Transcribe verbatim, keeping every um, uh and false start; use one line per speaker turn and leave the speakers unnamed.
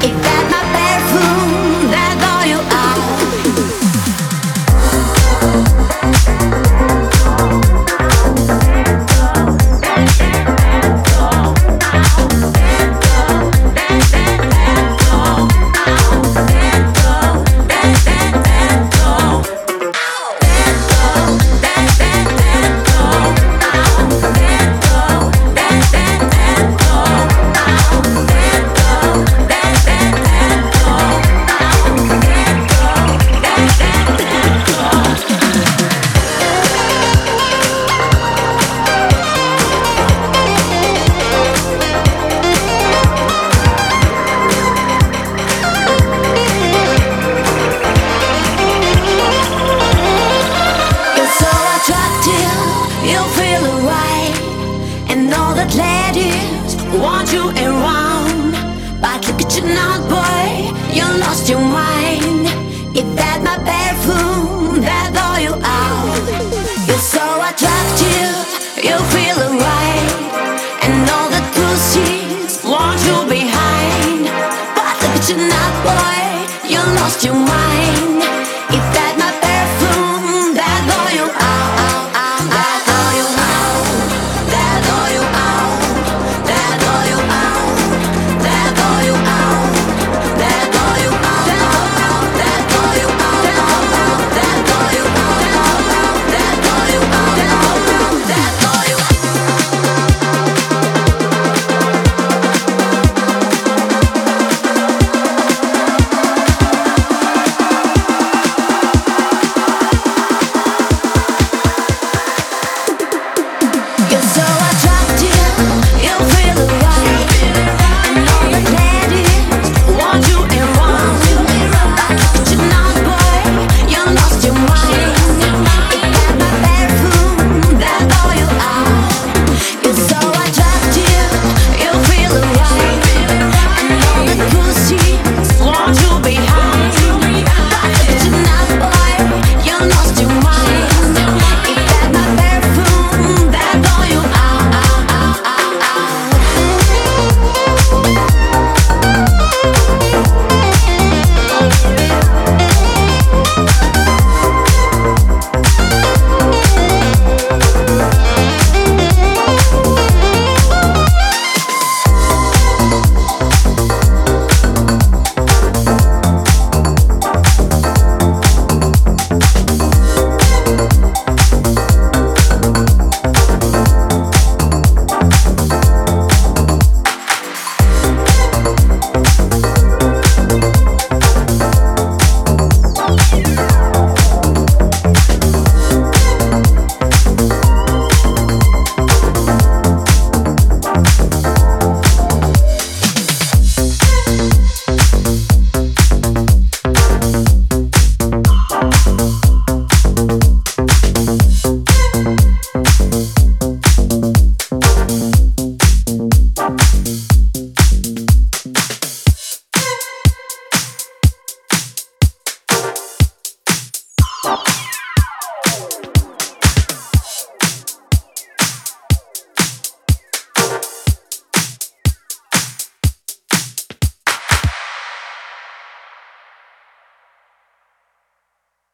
You feel alright, and all that ladies want you around. But look at you now, boy, you lost your mind. If that my perfume, that all you are. You're so attractive, you feel alright, and all that pussies want you behind. But look at you now, boy, you lost your mind. If that my perfume, that all you are.
Bye.